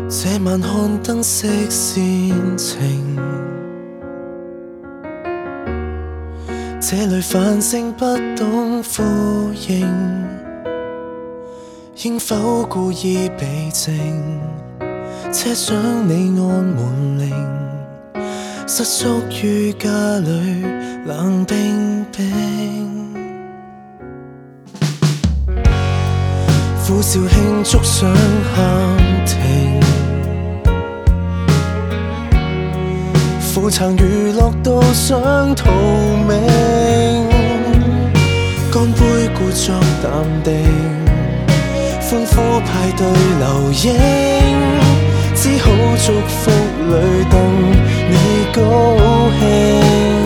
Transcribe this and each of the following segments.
這晚看燈飾煽情，這裏繁盛不懂呼應，應否故意避靜？車廂你按門鈴，瑟縮於家裏冷冰冰，苦笑慶祝想喊停，苦撐娛樂到想逃命，乾杯故作淡定，歡呼派對留影，只好祝福裏等你高興。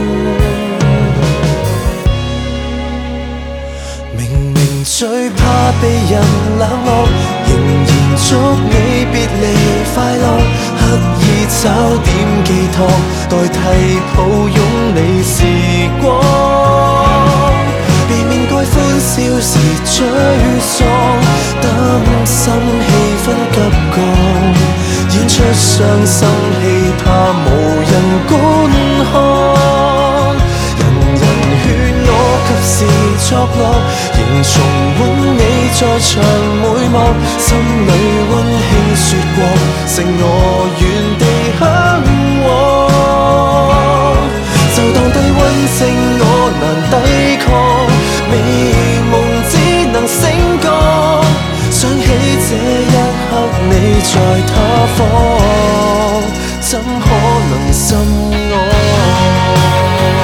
明明最怕被人冷落，仍然祝你別離快樂，刻意找點寄託，代替抱擁你時光，避免該歡笑時沮喪，擔心氣氛急降，演出傷心戲怕無人觀看，人人勸我及時作樂，仍重溫你在場每幕，心裏溫馨說過，剩我原地向往，就當低溫症我難抵抗，美夢只能醒覺，想起這一刻你在他方，怎可能心安？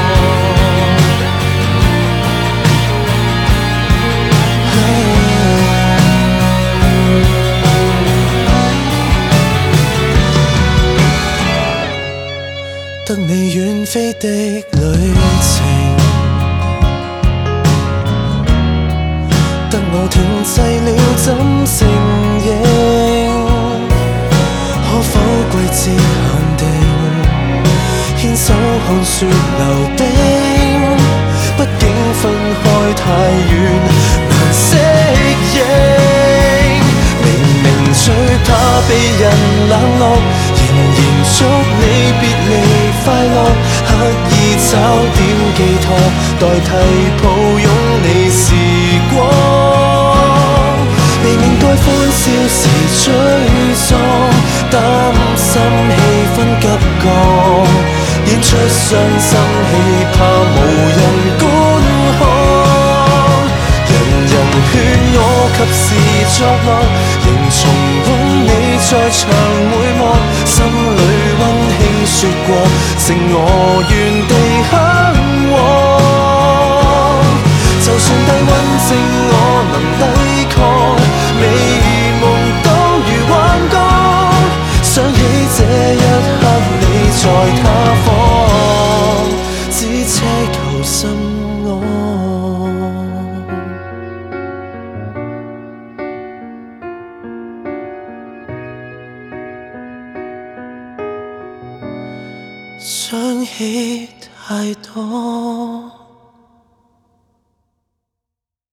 得你遠飛的旅程，得我停滯了怎承認？可否季節限定，牽手看雪溜冰？畢竟分開太遠，難適應。明明最怕被人冷落，仍然祝你別離快樂，刻意找點寄託，代替抱擁你時光，避免該歡笑時沮喪，擔心氣氛急降，演出傷心戲怕無人觀看，人人勸我及時作樂，仍重溫你在場每幕，心裏溫馨說過，剩我原地向往，就算低溫症我能抵抗，美夢都如幻覺，想起這一刻你在他方，只奢求心安。想起太多。